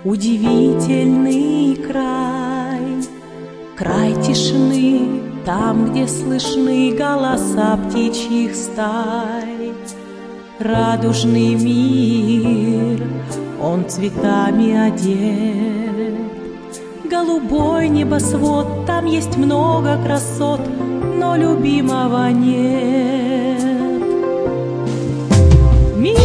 Удивительный край, край тишины, там, где слышны голоса птичьих стай. Радужный мир, он цветами одет, голубой небосвод, там есть много красот, но любимого нет. Мир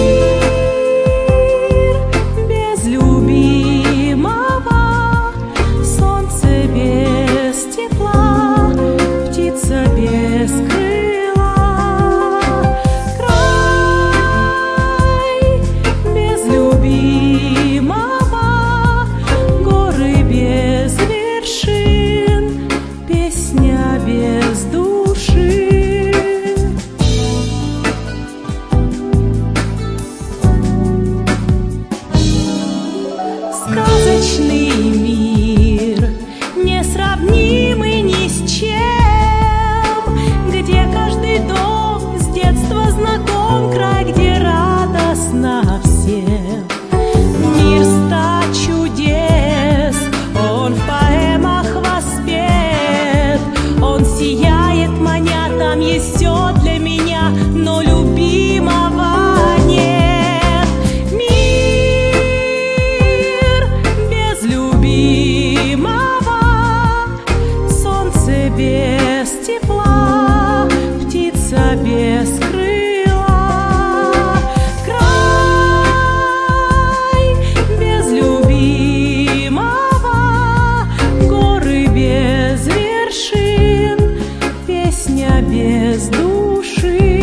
без любимого, солнце без тепла, птица без крыла. Край без любимого, горы без вершин, песня без души. Сказочный мир, несравнимый ни с чем, где каждый дом с детства знаком, край, где радостно всем. Мир ста чудес, он в поэмах воспет, он сияет, маня, там есть все для меня, но любимого нет. Без тепла, птица без крыла. Край без любимого, горы без вершин, песня без души.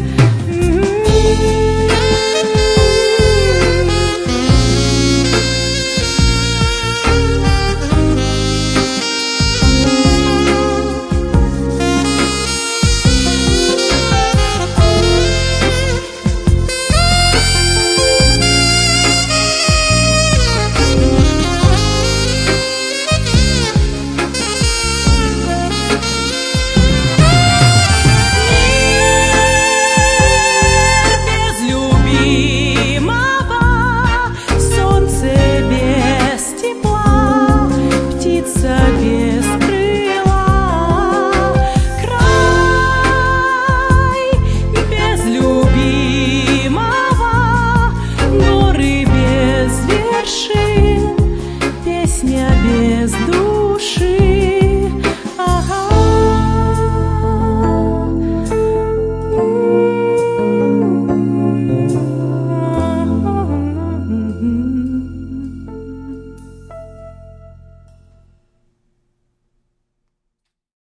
Без крыла. Край без любимого, горы без вершин.